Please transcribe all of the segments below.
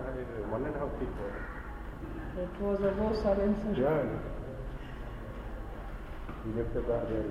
1.5 feet tall. It was a Bosa Vincent. Yeah. He lifted that there.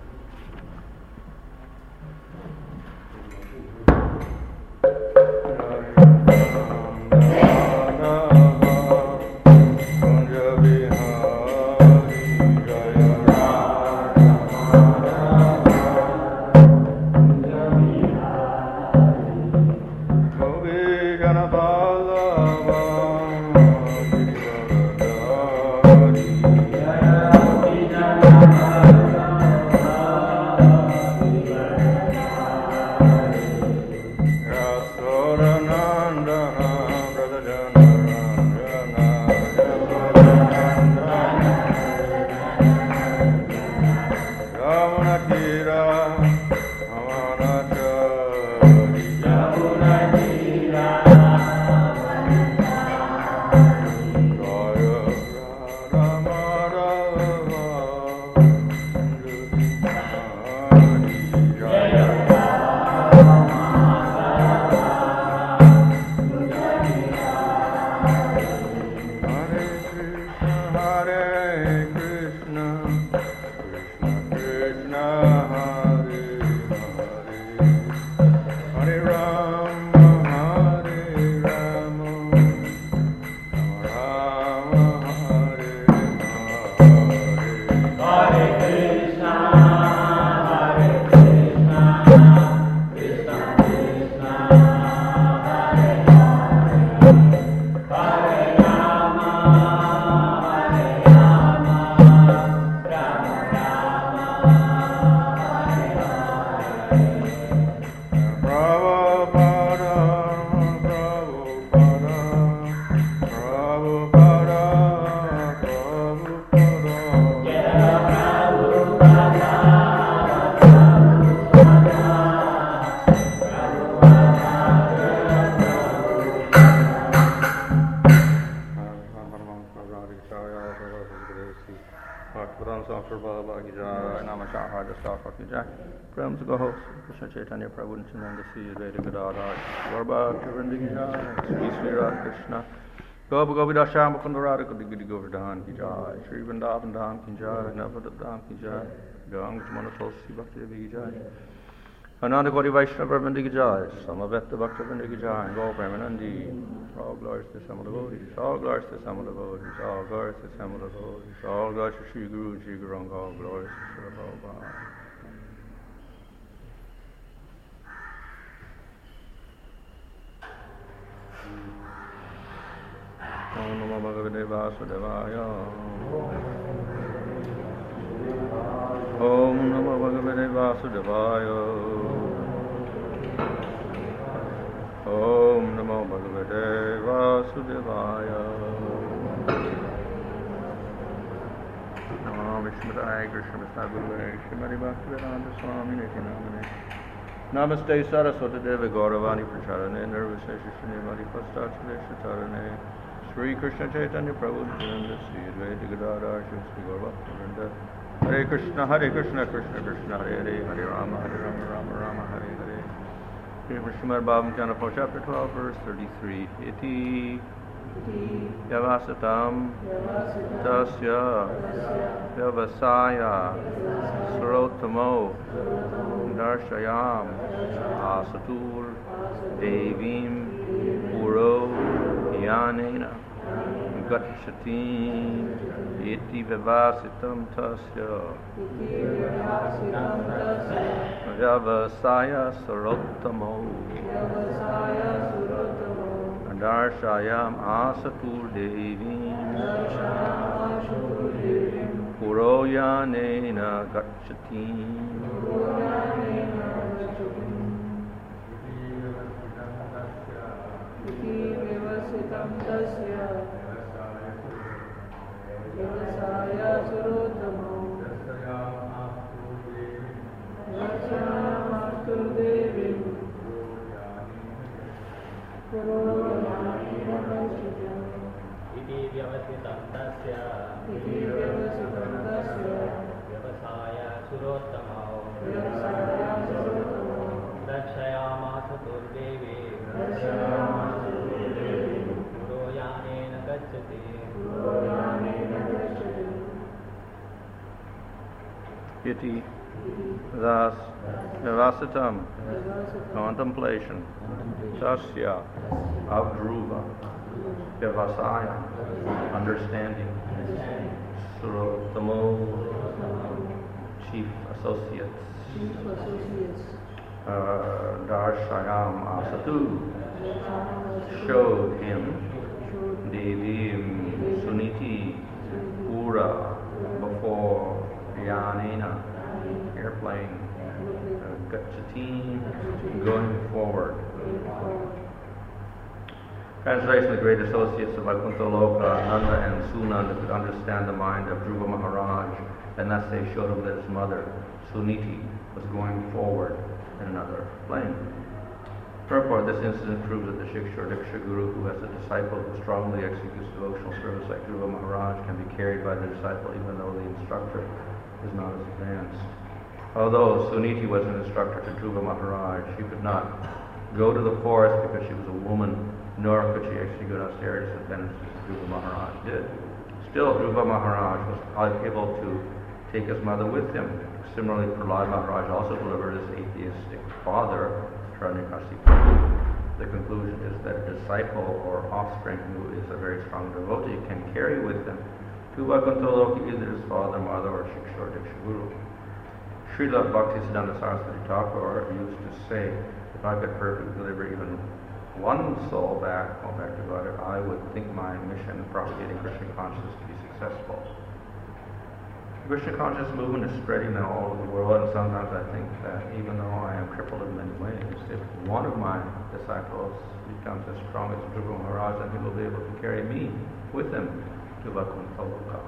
Krishna Chaitanya Prabhu Nityananda Sri Advaita Gadadhar Gaur Bhakta Vrinda Ki Jai Sri Sri Radha Krishna Gopa Govinda Shyam Mukunda Radha Gudi Gudi Govardhan Ki Jai Sri Vrindavan Dham Ki Jai Navadha Dham Ki Jai Gang Jamana Tulsi Bhakti Devi Ki Jai Ananda Gauri Vaishnava Vrinda Ki Jai Samaveta Bhakta Vrinda Ki Jai Gaur Premanandi All glories to Samala Devotees All glories to Samala Devotees All glories to Samala Devotees All glories to Sri Guru and Sri Guranga All glories to Sri Prabhupada Om Namo Bhagavate Vasudevaya Om Namo Bhagavate Vasudevaya Om Namo Bhagavate Vasudevaya Vishmadaya Krishna Guru Shrimati Bhaktivedanta Swami Niti Namane Namaste Saraswati Deva Gauravani Pracharane Nirvasesha Srinivadi Pastachadesha Tarane Sri Krishna Chaitanya Prabhu Nityananda Sri Advaita Gadadhar Sri Gaur Bhakta Vrinda Hare Krishna Krishna Krishna Hare Hare Hare Rama Rama Rama Hare Hare Srimad Bhagavatam chapter 12 verse 33 Iti Yavasatam Tasya Yavasaya Sarotamo Darshayam Asatur Devim Puro Yanena Gacchati Iti Vivasitam Tasya Yavasaya Sarotamo Darshayam Asatur Devim Puro Yanena Gacchati Yavasaya Sarotamo Darshayam Devim Puro Iti Vyavasitam Tasya Vyavasaya Surottamo Darshayama Saturdevi iti. Thus, Vivasitam, contemplation, Tasya, of Dhruva, Vivasaya, understanding, Surotamo, chief associates, Darshayam Asatu, showed him, Devim Suniti, Pura, before Yanena, airplane, Gachatin, going forward. Translation: the great associates of Vaikuntha Loka, Nanda and Sunanda, could understand the mind of Dhruva Maharaj, and thus they showed him that his mother, Suniti, was going forward in another plane. Therefore, this incident proves that the Shiksha or Diksha Guru, who has a disciple who strongly executes devotional service like Dhruva Maharaj, can be carried by the disciple even though the instructor is not as advanced. Although Suniti was an instructor to Dhruva Maharaj, she could not go to the forest because she was a woman, nor could she execute austerities and penances as Dhruva Maharaj did. Still, Dhruva Maharaj was able to take his mother with him. Similarly, Prahlad Maharaj also delivered his atheistic father, Hiranyakasipu. The conclusion is that a disciple or offspring who is a very strong devotee can carry with him to Vaikuntha Loka either his father, mother, or Shiksha or Diksha Guru. Srila Bhaktisiddhanta Saraswati Thakur used to say, if I could perfectly deliver even one soul back to God, I would think my mission propagating Krishna consciousness to be successful. The Krishna consciousness movement is spreading now all over the world, and sometimes I think that even though I am crippled in many ways, if one of my disciples becomes as strong as Dhruva Maharaj, then he will be able to carry me with him to Vaikuntha Loka.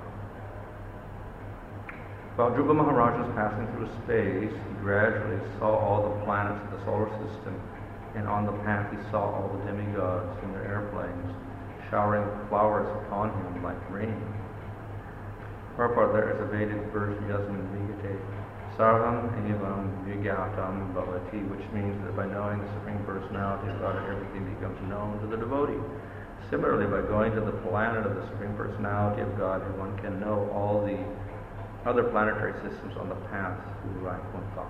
While Dhruva Maharaj was passing through space, he gradually saw all the planets of the solar system, and on the path he saw all the demigods in their airplanes, showering flowers upon him like rain. Wherefore there is a Vedic verse, Yasmin Vigate, Sarvam Evam Vigyatam Bhavati, which means that by knowing the Supreme Personality of God, everything becomes known to the devotee. Similarly, by going to the planet of the Supreme Personality of God, one can know all the other planetary systems on the path to Vaikuntha.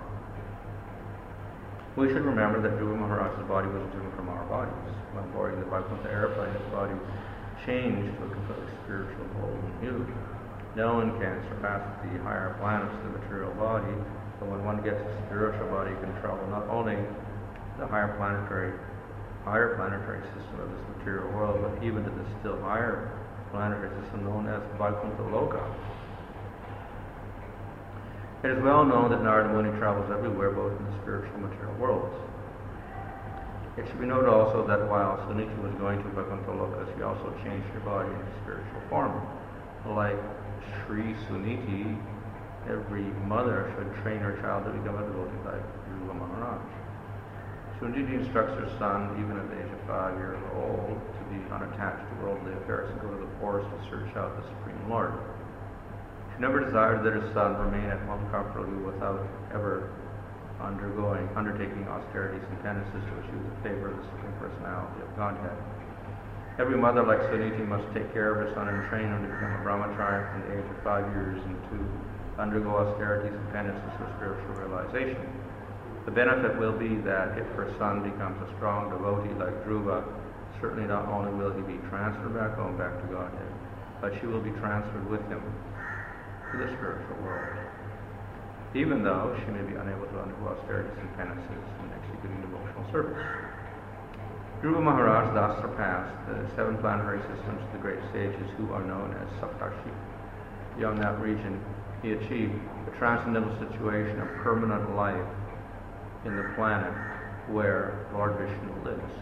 We should remember that Dhruva Maharaj's body was different from our bodies. When boarding the Vaikuntha airplane, his body changed to a completely spiritual golden hue. No one can surpass the higher planets of the material body, but when one gets a spiritual body, he can travel not only the higher planetary system of this material world, but even to the still higher planetary system known as Vaikuntha Loka. It is well known that Narada Muni travels everywhere, both in the spiritual and material worlds. It should be noted also that while Suniti was going to Vaikuntha Loka, she also changed her body into spiritual form. Like Sri Suniti, every mother should train her child to become a devotee like Dhruva Maharaj. Suniti instructs her son, even at the age of 5 years old, to be unattached to worldly affairs and go to the forest to search out the Supreme Lord. She never desired that her son remain at home comfortably without ever undertaking austerities and penances to achieve the favor of the Supreme Personality of Godhead. Every mother, like Suniti, must take care of her son and train him to become a brahmachari from the age of 5 years and to undergo austerities and penances for spiritual realization. The benefit will be that if her son becomes a strong devotee like Dhruva, certainly not only will he be transferred back home, back to Godhead, but she will be transferred with him to the spiritual world, even though she may be unable to undergo austerities and penances in executing devotional service. Dhruva Maharaj thus surpassed the 7 planetary systems of the great sages who are known as Saptarshi. Beyond that region, he achieved a transcendental situation of permanent life in the planet where Lord Vishnu lives.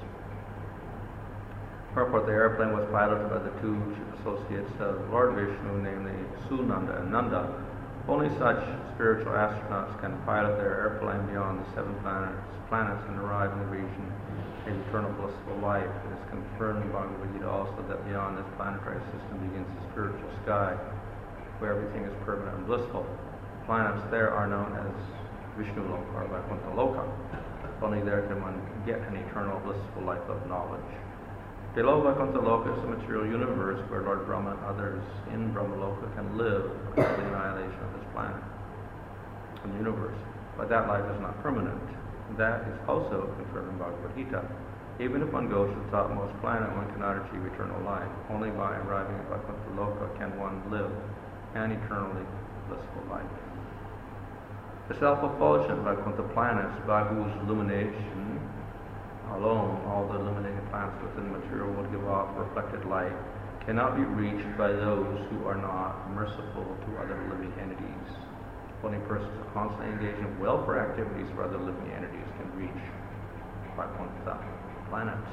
Wherefore the airplane was piloted by the 2 chief associates of Lord Vishnu, namely Sunanda and Nanda. Only such spiritual astronauts can pilot their airplane beyond the 7 planets and arrive in the region of eternal blissful life. It is confirmed in Bhagavad Gita also that beyond this planetary system begins the spiritual sky, where everything is permanent and blissful. The planets there are known as Vishnu Loka or Vaikuntha Loka. Only there can one get an eternal blissful life of knowledge. Below Vaikuntha Loka is the material universe where Lord Brahma and others in Brahma Loka can live until the annihilation of this planet. in the universe. But that life is not permanent. That is also confirmed in Bhagavad Gita. Even if one goes to the topmost planet, one cannot achieve eternal life. Only by arriving at Vaikuntha Loka can one live an eternally blissful life. The self-effulgent Vaikuntha planets, by whose illumination alone all the illuminating planets within the material will give off reflected light, cannot be reached by those who are not merciful to other living entities. Only persons who constantly engage in welfare activities for other living entities can reach Vaikuntha planets.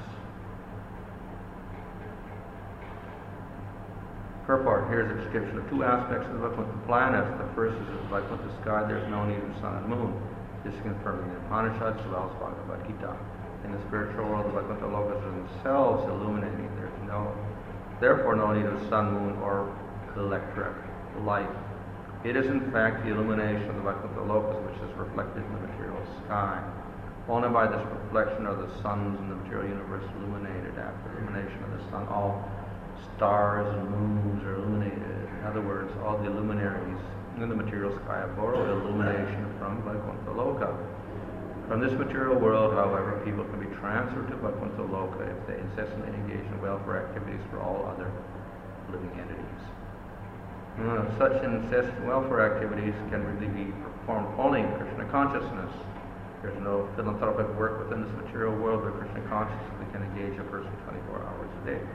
Purport. Here is a description of two aspects of the Vaikuntha planets. The first is that the Vaikuntha sky there is no need of sun and moon. This is confirmed in the Upanishads as well as Bhagavad Gita. In the spiritual world, the Vaikuntha lokas are themselves illuminating. There is therefore no need of sun, moon, or electric light. It is in fact the illumination of the Vaikuntha lokas which is reflected in the material sky. Only by this reflection are the suns in the material universe illuminated. After illumination of the sun, all stars and moons are illuminated. In other words, all the luminaries in the material sky have borrowed illumination from Vaikuntha Loka. From this material world, however, people can be transferred to Vaikuntha Loka if they incessantly engage in welfare activities for all other living entities. Such incessant welfare activities can really be performed only in Krishna consciousness. There's no philanthropic work within this material world where Krishna consciousness can engage a person 24 hours a day.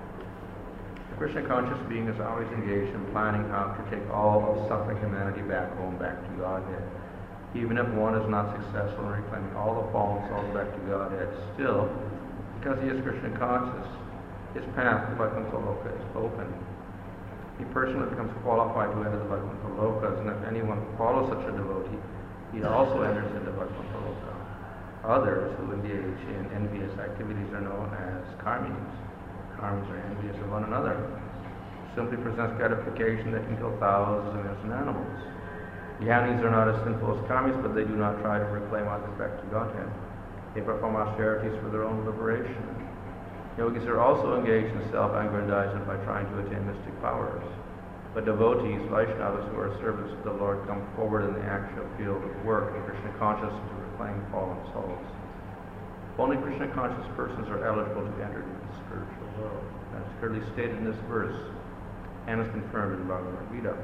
The Krishna conscious being is always engaged in planning how to take all of suffering humanity back home, back to Godhead. Even if one is not successful in reclaiming all the fallen souls back to Godhead, still, because he is Krishna conscious, his path to Vaikuntha Loka is open. He personally becomes qualified to enter the Vaikuntha Lokas, and if anyone follows such a devotee, he also enters into Vaikuntha Loka. Others who engage in envious activities are known as karmis. Karmis are envious of one another. Simply presents gratification that can kill thousands of innocent animals. Jnanis are not as sinful as karmis, but they do not try to reclaim others back to Godhead. They perform austerities for their own liberation. Yogis are also engaged in self-aggrandizement by trying to attain mystic powers. But devotees, Vaishnavas who are servants of the Lord, come forward in the actual field of work of Krishna consciousness to reclaim fallen souls. Only Krishna conscious persons are eligible to enter into the spiritual world. That's clearly stated in this verse and is confirmed in Bhagavad Gita,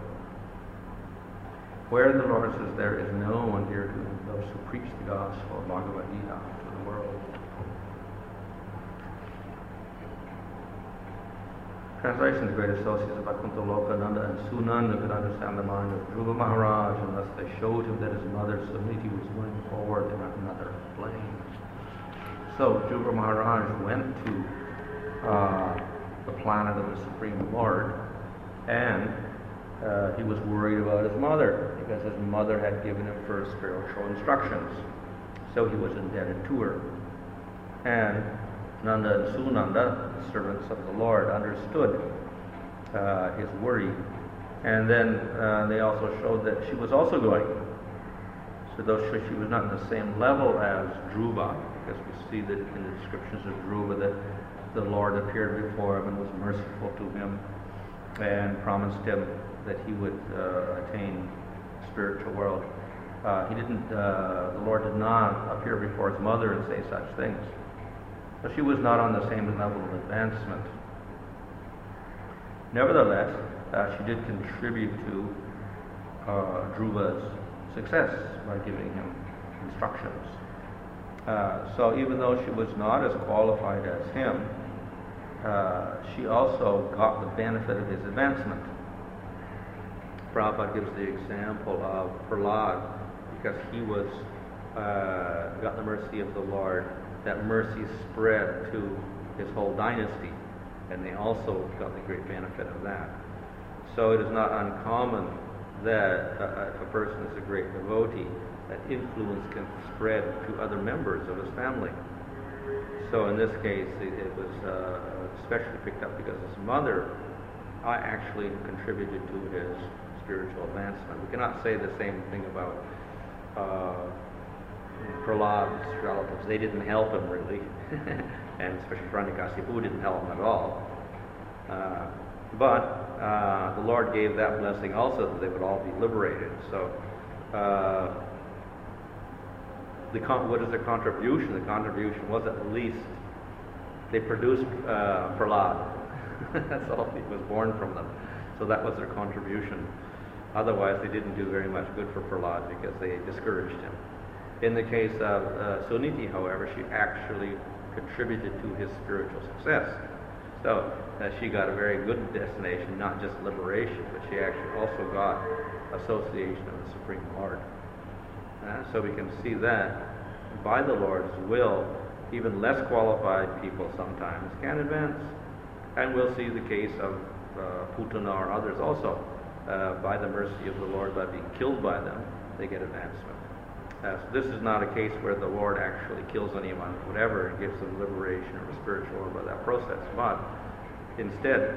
where the Lord says there is no one here to those who preach the gospel of Bhagavad Gita to the world. Translation: the great associates of Vaikuntha Loka, Nanda and Sunanda, could understand the mind of Dhruva Maharaj unless they showed him that his mother Sumiti was going forward in another plane. So Dhruva Maharaj went to the planet of the Supreme Lord, and he was worried about his mother because his mother had given him first spiritual instructions. So he was indebted to her. And Nanda and Sunanda, servants of the Lord, understood his worry. And then they also showed that she was also going. So though she was not in the same level as Dhruva, because we see that in the descriptions of Dhruva that the Lord appeared before him and was merciful to him and promised him that he would attain spiritual world. The Lord did not appear before his mother and say such things. So she was not on the same level of advancement. Nevertheless, she did contribute to Dhruva's success by giving him instructions. So even though she was not as qualified as him, she also got the benefit of his advancement. Prabhupada gives the example of Prahlad, because he was got the mercy of the Lord. That mercy spread to his whole dynasty, and they also got the great benefit of that. So it is not uncommon that if a person is a great devotee, that influence can spread to other members of his family. So in this case, it was especially picked up because his mother actually contributed to his spiritual advancement. We cannot say the same thing about Prahlad's relatives. They didn't help him really, and especially Hiranyakasipu didn't help him at all. But the Lord gave that blessing also that they would all be liberated. So what is their contribution? The contribution was at least they produced Prahlad. That's all. He was born from them. So that was their contribution. Otherwise, they didn't do very much good for Prahlad because they discouraged him. In the case of Suniti, however, she actually contributed to his spiritual success. So she got a very good destination, not just liberation, but she actually also got association of the Supreme Lord. So we can see that by the Lord's will, even less qualified people sometimes can advance. And we'll see the case of Putana or others also. By the mercy of the Lord, by being killed by them, they get advancement. So this is not a case where the Lord actually kills anyone, whatever, and gives them liberation or spiritual or by that process. But instead,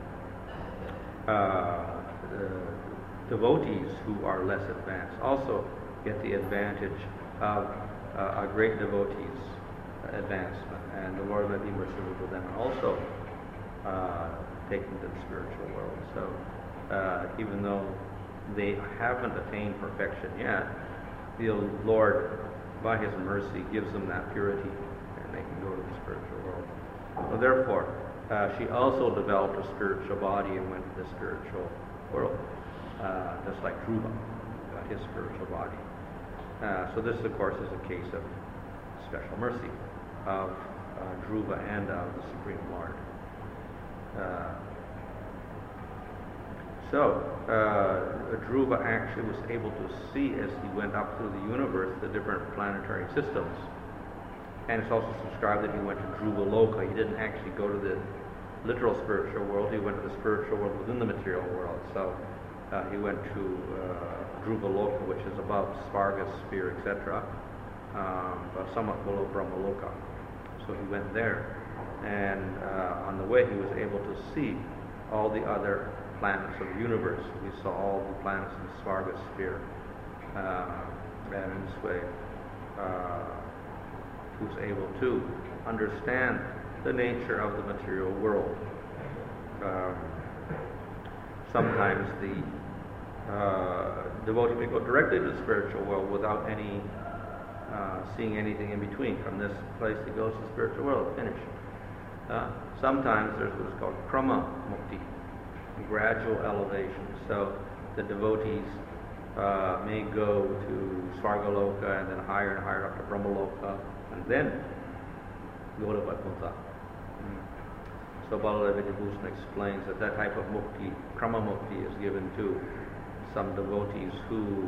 devotees who are less advanced also get the advantage of a great devotee's advancement, and the Lord may be merciful to them and also take them to the spiritual world. So even though they haven't attained perfection yet, the Lord, by His mercy, gives them that purity, and they can go to the spiritual world. So therefore, she also developed a spiritual body and went to the spiritual world, just like Dhruva got his spiritual body. So this, of course, is a case of special mercy of Dhruva and of the Supreme Lord. So Dhruva actually was able to see, as he went up through the universe, the different planetary systems. And it's also described that he went to Dhruva Loka. He didn't actually go to the literal spiritual world. He went to the spiritual world within the material world. So he went to Dhruva Loka, which is above Svarga sphere, etc., but somewhat below Brahma Loka. So he went there. And on the way, he was able to see all the other planets of the universe. We saw all the planets in the Svarga sphere. And in this way, he was able to understand the nature of the material world. Sometimes the devotee may go directly to the spiritual world without any seeing anything in between. From this place he goes to the spiritual world, finish. Sometimes there's what is called krama mukti, gradual elevation. So the devotees may go to Svargaloka and then higher and higher up to Brahmaloka and then go to Vaikuntha. So Baladevi Bhushan explains that that type of mukti, krama mukti, is given to some devotees who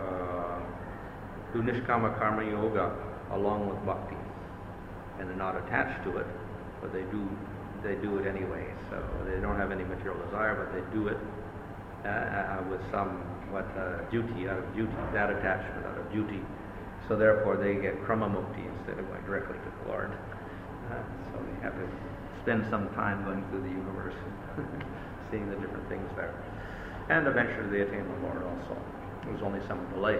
do nishkama karma yoga along with bhakti, and they're not attached to it, but they do it anyway. So they don't have any material desire, but they do it with somewhat duty, out of duty, that attachment out of duty. So therefore they get krama mukti instead of going directly to the Lord. So they have to spend some time going through the universe, seeing the different things there. And eventually they attain the Lord also. There's only some delay.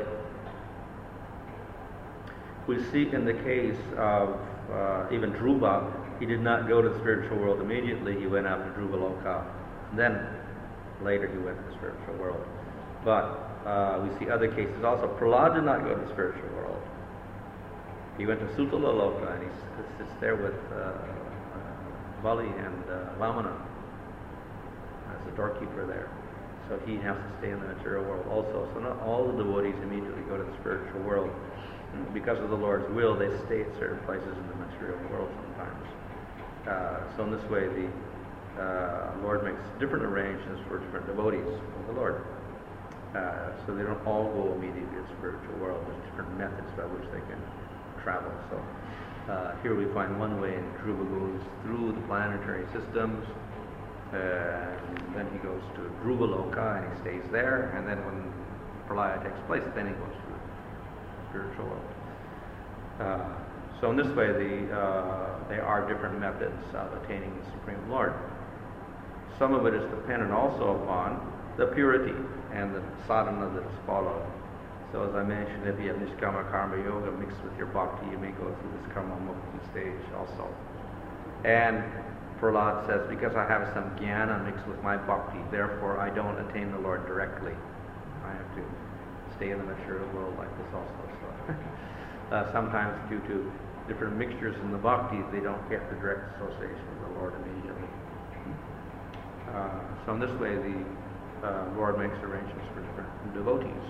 We see in the case of even Dhruva, he did not go to the spiritual world immediately. He went out to Dhruva Loka. Then later he went to the spiritual world. But we see other cases also. Prahlad did not go to the spiritual world. He went to Sutala Loka, and he sits there with Bali and Vamana as the doorkeeper there. So he has to stay in the material world also. So not all the devotees immediately go to the spiritual world. Because of the Lord's will, they stay at certain places in the material world sometimes. So in this way, the Lord makes different arrangements for different devotees of the Lord. So they don't all go immediately to the spiritual world. There's different methods by which they can travel. So here we find one way, and Dhruva goes through the planetary systems, and then he goes to Dhruva Loka and he stays there, and then when Pralaya takes place, then he goes to the spiritual world. So in this way, there are different methods of attaining the Supreme Lord. Some of it is dependent also upon the purity and the sadhana that is followed. So as I mentioned, if you have nishkama karma yoga mixed with your bhakti, you may go through this karma mukti stage also. And Prahlad says, because I have some jnana mixed with my bhakti, therefore I don't attain the Lord directly. I have to stay in the material world like this also. So sometimes due to different mixtures in the bhakti, they don't get the direct association with the Lord immediately. So in this way, the Lord makes arrangements for different devotees.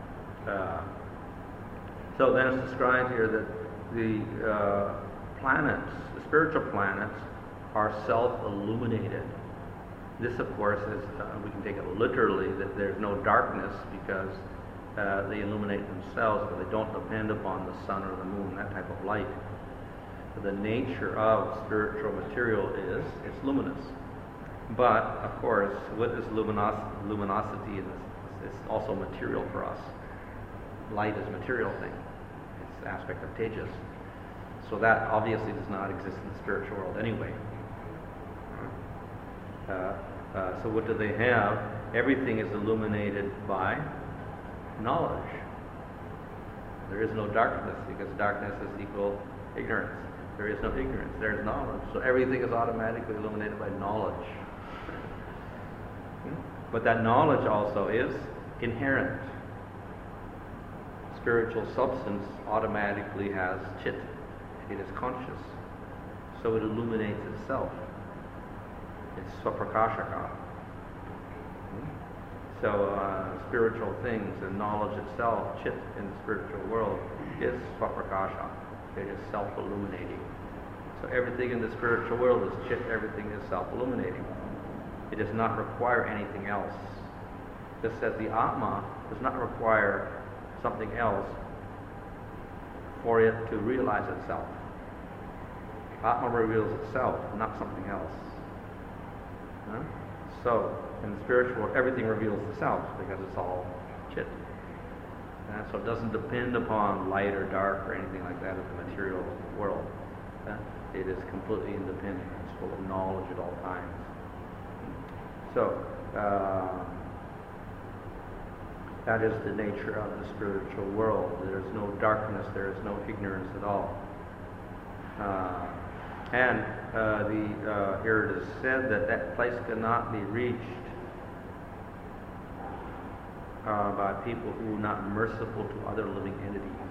So then it's described here that the planets, the spiritual planets, are self-illuminated. This, of course, is, we can take it literally, that there's no darkness because they illuminate themselves, but they don't depend upon the sun or the moon, that type of light. The nature of spiritual material is it's luminous. But, of course, what is luminosity? It's also material for us. Light is a material thing. It's the aspect of tejas. So that obviously does not exist in the spiritual world anyway. So what do they have? Everything is illuminated by knowledge. There is no darkness because darkness is equal ignorance. There is no ignorance, there is knowledge. So everything is automatically illuminated by knowledge. But that knowledge also is inherent. Spiritual substance automatically has chit. It is conscious. So it illuminates itself. It's swaprakashaka. So spiritual things and knowledge itself, chit in the spiritual world, is swaprakasha. It is self-illuminating. So everything in the spiritual world is chit, everything is self-illuminating. It does not require anything else. Just as the Atma does not require something else for it to realize itself. Atma reveals itself, not something else. So, in the spiritual world, everything reveals itself because it's all chit. So it doesn't depend upon light or dark or anything like that in the material world. It is completely independent. It's full of knowledge at all times. So, that is the nature of the spiritual world. There is no darkness, there is no ignorance at all. Here it is said that that place cannot be reached by people who are not merciful to other living entities.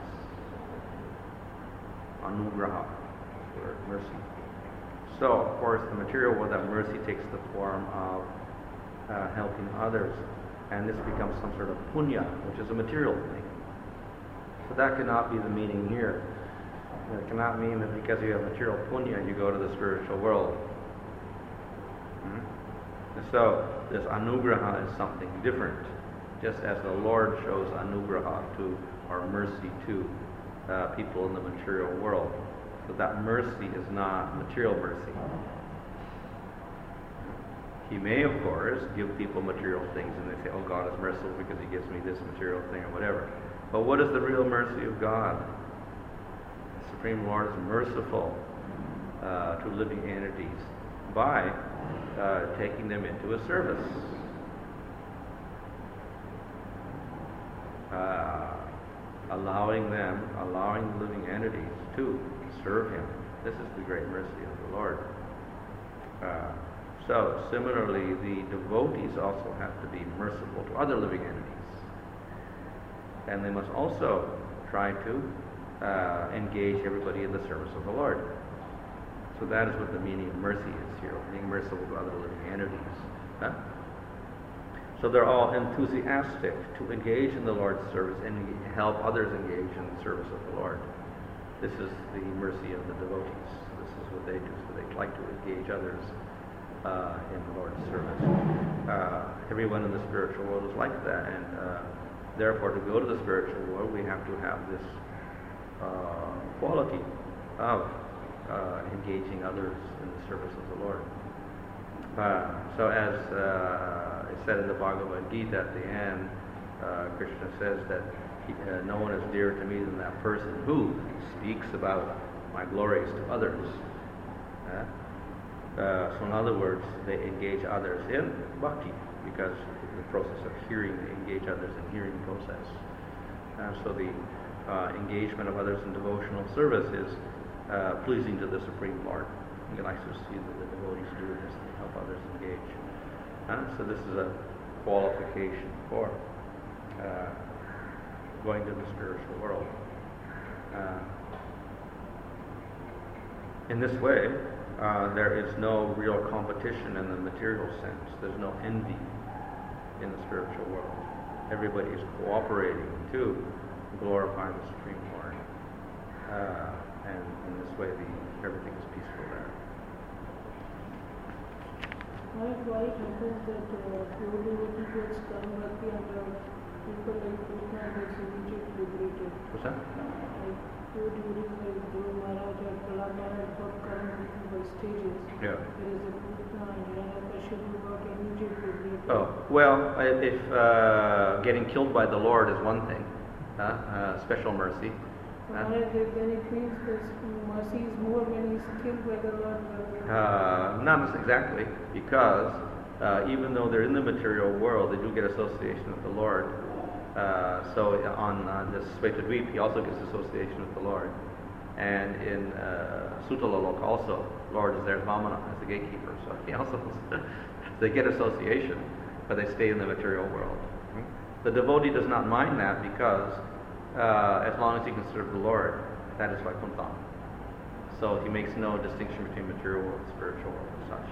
Anugraha, word mercy. So, of course, the material world, that mercy takes the form of helping others, and this becomes some sort of punya, which is a material thing. So that cannot be the meaning here. It cannot mean that because you have material punya, you go to the spiritual world. And so, this anugraha is something different, just as the Lord shows anugraha to, or mercy to, people in the material world. So that mercy is not material mercy. He may, of course, give people material things, and they say, oh, God is merciful because He gives me this material thing or whatever. But what is the real mercy of God? The Supreme Lord is merciful to living entities by taking them into a service. Allowing the living entities to serve Him. This is the great mercy of the Lord. So, similarly, the devotees also have to be merciful to other living entities. And they must also try to engage everybody in the service of the Lord. So that is what the meaning of mercy is here, being merciful to other living entities. So they're all enthusiastic to engage in the Lord's service and help others engage in the service of the Lord. This is the mercy of the devotees. This is what they do. So they like to engage others in the Lord's service. Everyone in the spiritual world is like that, and therefore to go to the spiritual world we have to have this quality of engaging others in the service of the Lord. So as it said in the Bhagavad Gita at the end, Krishna says that no one is dearer to me than that person who speaks about my glories to others. So in other words, they engage others in bhakti because the process of hearing, they engage others in hearing process. So the engagement of others in devotional service is pleasing to the Supreme Lord. He likes to see that the devotees do this and help others engage. So this is a qualification for going to the spiritual world. In this way, there is no real competition in the material sense. There's no envy in the spiritual world. Everybody is cooperating to glorify the Supreme Lord. And in this way, everything is peaceful there. Why it happens that pure devotee gets karma bhakti and people like Krishna gets immediately liberated? What's that? Like pure devotees like Dhruva Maharaj or Prahlad Maharaj got karma bhakti by stages. Yeah. Whereas a Krishna and Hiranyakashipu who got immediately liberated. Oh, well, if getting killed by the Lord is one thing, special mercy. Maharaj, then it means this mercy is more when he's killed by the Lord. Not exactly, because even though they're in the material world, they do get association with the Lord. So on this Svetadweep, he also gets association with the Lord. And in Sutalalok also, Lord is there as Vamana, as the gatekeeper. So he also they get association, but they stay in the material world. The devotee does not mind that because as long as he can serve the Lord, that is Vaikuntha. So he makes no distinction between material world and spiritual world and such.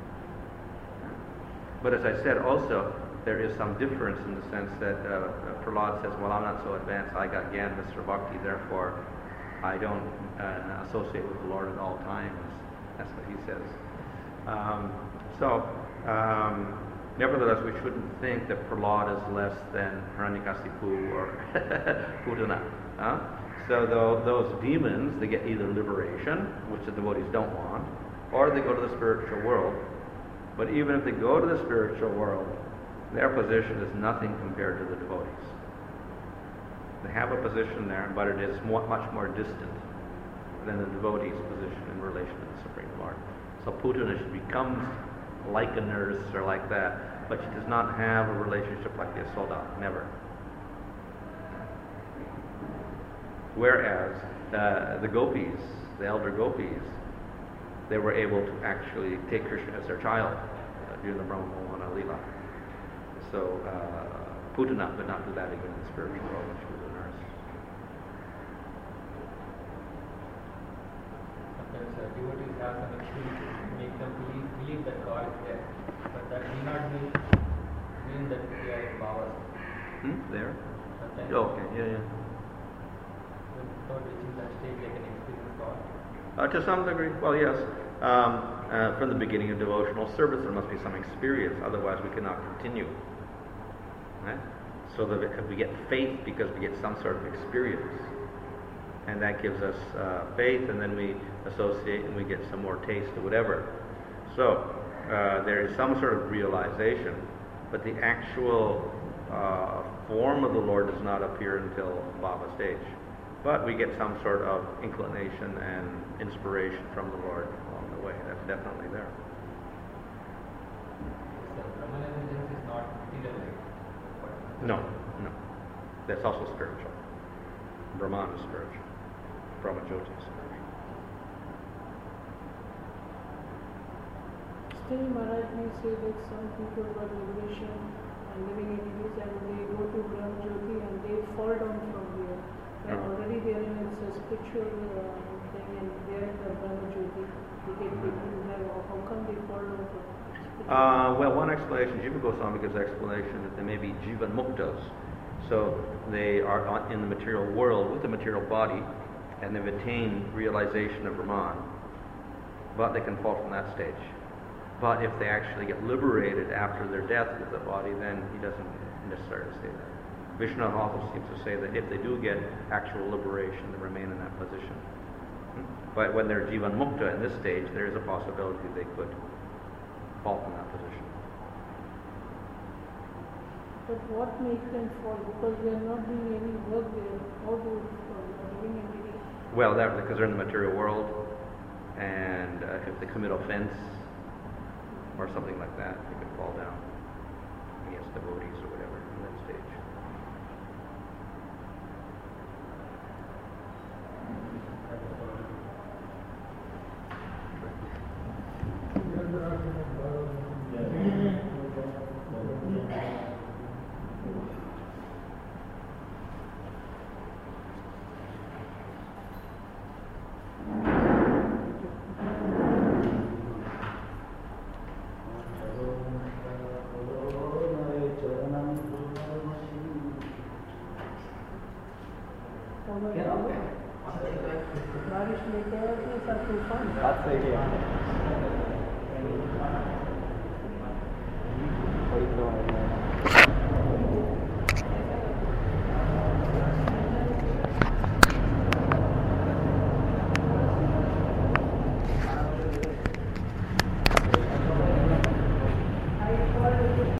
But as I said also, there is some difference in the sense that Prahlad says, well, I'm not so advanced, I got Gyan Mr. Bhakti, therefore I don't associate with the Lord at all times. That's what he says. Nevertheless, we shouldn't think that Prahlad is less than Hiranyakasipu or Putana. So those demons, they get either liberation, which the devotees don't want, or they go to the spiritual world. But even if they go to the spiritual world, their position is nothing compared to the devotees. They have a position there, but it is much more distant than the devotee's position in relation to the Supreme Lord. So Putana, she becomes like a nurse or like that, but she does not have a relationship like the Yasoda, never. Whereas the gopis, the elder gopis, they were able to actually take Krishna as their child during the Brahma Mohana Leela. So Putana could not do that even in the spiritual world when she was a nurse. Sometimes devotees have some experiences to make them believe that God is there, but that may not mean that they are in Bhavas. There? Sometimes Okay, yeah. without reaching that stage, they can experience God. To some degree, well, yes. From the beginning of devotional service, there must be some experience, otherwise we cannot continue. Right? So that we get faith because we get some sort of experience. And that gives us faith, and then we associate and we get some more taste or whatever. So there is some sort of realization, but the actual form of the Lord does not appear until Bhava stage. But we get some sort of inclination and inspiration from the Lord along the way. That's definitely there. So Brahman intelligence is not material. No. That's also spiritual. Brahman is spiritual. Brahmajyoti is spiritual. Still, Maharaj may say that some people got liberation and living in peace and they go to Brahmajyoti and they fall down from there. When already they are in a spiritual thing and they are in the Brahmajyoti, they get people how come they fall down from Well, one explanation, Jiva Goswami gives explanation that they may be Jivan Muktas. So they are in the material world with the material body and they've attained realization of Brahman. But they can fall from that stage. But if they actually get liberated after their death with the body, then he doesn't necessarily say that. Vishnu also seems to say that if they do get actual liberation, they remain in that position. But when they're Jivan Mukta in this stage, there is a possibility they could fall from that position. But what makes them fall? Because they are not doing any work there. How do they fall? They are living every day. Well, that because they're in the material world, and if they commit offense or something like that, they could fall down against devotees or whatever in that stage. KIPs are too fun. बात सही है